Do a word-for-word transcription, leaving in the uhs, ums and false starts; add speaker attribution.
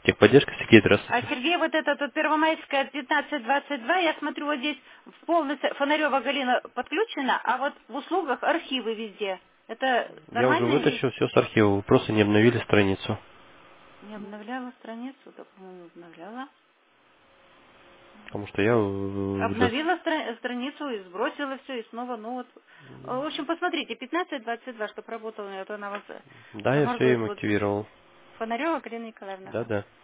Speaker 1: Техподдержка, Сергей,
Speaker 2: А
Speaker 1: здравствуйте.
Speaker 2: Сергей, вот это вот Первомайская пятнадцать двадцать два, я смотрю, вот здесь в полностью Фонарева Галина подключена, а вот в услугах архивы везде. Это
Speaker 1: Я уже
Speaker 2: нормально или
Speaker 1: вытащил все с архива, вы просто не обновили страницу.
Speaker 2: не обновляла страницу? Да, по-моему, обновляла.
Speaker 1: Потому что я э, уже...
Speaker 2: Обновила стра- страницу и сбросила все, и снова, ну вот. В общем, посмотрите, пятнадцать двадцать два, чтобы работала, это она вас э,
Speaker 1: Да, я все
Speaker 2: заморгает
Speaker 1: им
Speaker 2: вот
Speaker 1: активировал.
Speaker 2: Фонарева Галина Николаевна.
Speaker 1: Да, да.